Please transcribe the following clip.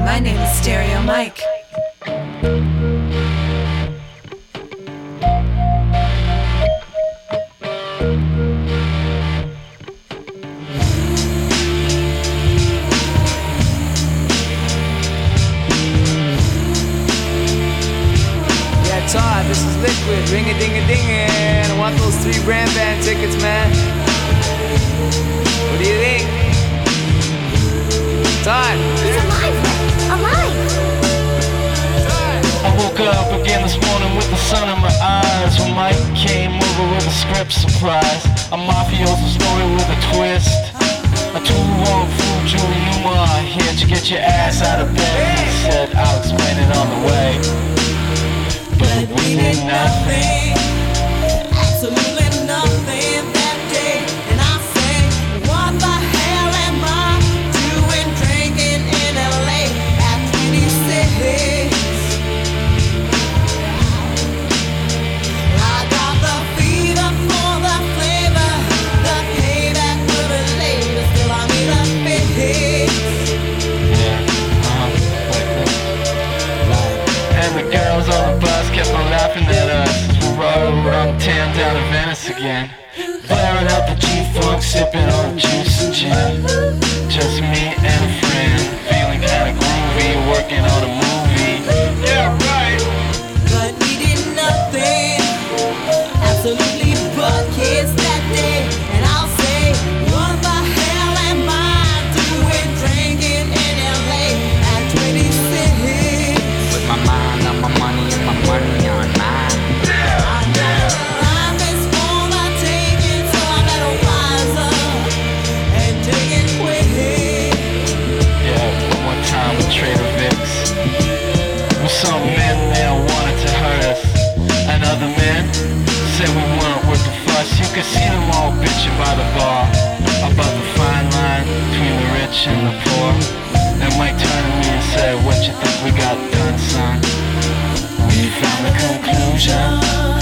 My name is Stereo Mike. Todd, this is Liquid, ring-a-ding-a-dingin'. I want those 3 Bram Band tickets, man. What do you think? Todd! He's alive! Alive! Todd! I woke up again this morning with the sun in my eyes when Mike came over with a script surprise. A mafioso story with a twist. A too long fool, Julie Newmar here to get your ass out of bed. He said, I'll explain it on the way. But we did nothing, absolutely nothing that day. And I say, what the hell am I doing drinking in LA at 26? I got the fever for the flavor, the payback will be later. Still I need a fix. And the girls on the bus kept on laughing at us as we rode around town down to Venice again, blaring out the G-Funk, sipping on juice and gin. Just me and a friend, feeling kinda groovy, working on a movie. Yeah, right. But we did nothing, absolutely but kids that day. And I'll say, what the hell am I doing drinking in LA at 26? With my mind on my money and my money on mine. Life is for the taking, so I better wise up and take it quick. Yeah, one more time with Trader Vic's. With some men, they all wanted to hurt us, and other men said we weren't worth the fuss. You could see them all bitching by the bar about the fine line between the rich and the poor. And Mike turned to me and said, what you think we got done, son? We found the conclusion.